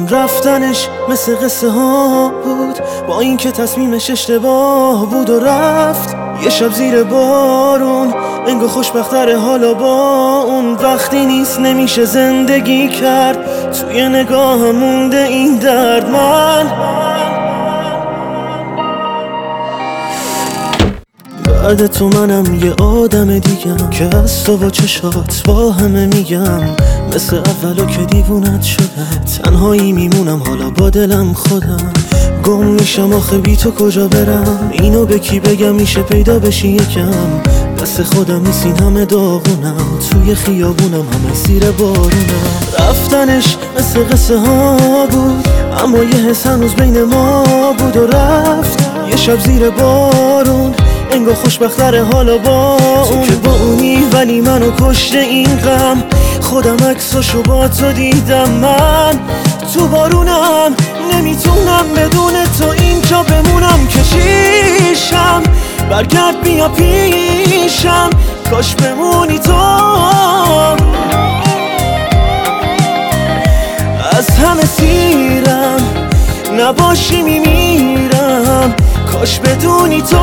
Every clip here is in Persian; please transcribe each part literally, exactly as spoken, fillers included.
رفتنش مثل قصه ها بود، با اینکه تصمیمش اشتباه بود و رفت. یه شب زیر بارون انگار خوشبختره حالا با اون. وقتی نیست نمیشه زندگی کرد، توی نگاه مونده این درد. من بعد تو منم یه آدم دیگم که از تو با چشات با همه میگم. مثل اولو که دیوونت شده، تنهایی میمونم حالا با دلم خودم. گم میشم آخه بی تو کجا برم، اینو به کی بگم میشه پیدا بشی یکم. دست خودم نیست این همه داغونم، توی خیابونم همه زیر بارونم. رفتنش مثل قصه ها بود، اما یه حس هنوز بین ما بود و رفت. یه شب زیر بارون انگار خوشبختره حالا با اون. که با اونی ولی منو کشته این غم، خودم عکساشو با تو دیدم. من تو بارونم نمیتونم بدون تو اینجا بمونم. که چیشم برگرد بیا پیشم، کاش بمونی تو. از همه سیرم نباشی میمیرم، کاش بدونی تو.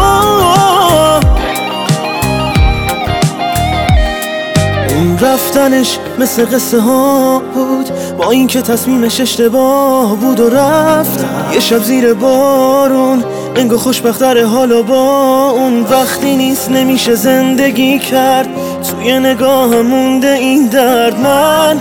اون رفتنش مثل قصه ها بود، با اینکه تصمیمش اشتباه بود و رفت. یه شب زیر بارون انگار خوشبختره حالا با اون. وقتی نیست نمیشه زندگی کرد، توی نگاه مونده این درد. من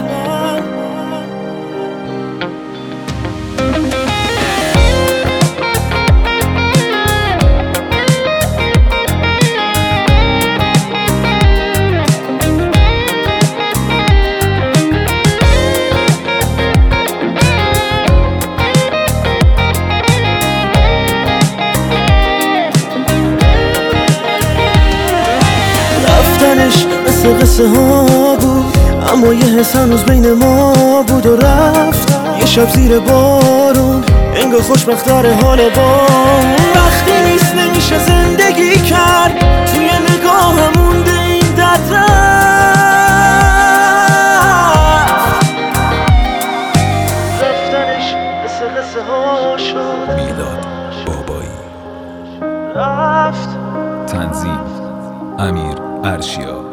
مثل قصه ها بود، اما یه حس هنوز بین ما بود و رفت. یه شب زیر بارون انگار خوشبختره حالا با اون. وقتی نیست نمیشه زندگی کرد، توی نگاه مونده این درد. رفت رفتنش مثل قصه ها شد. میلاد بابایی. رفت. تنظیم امیر ارشیا.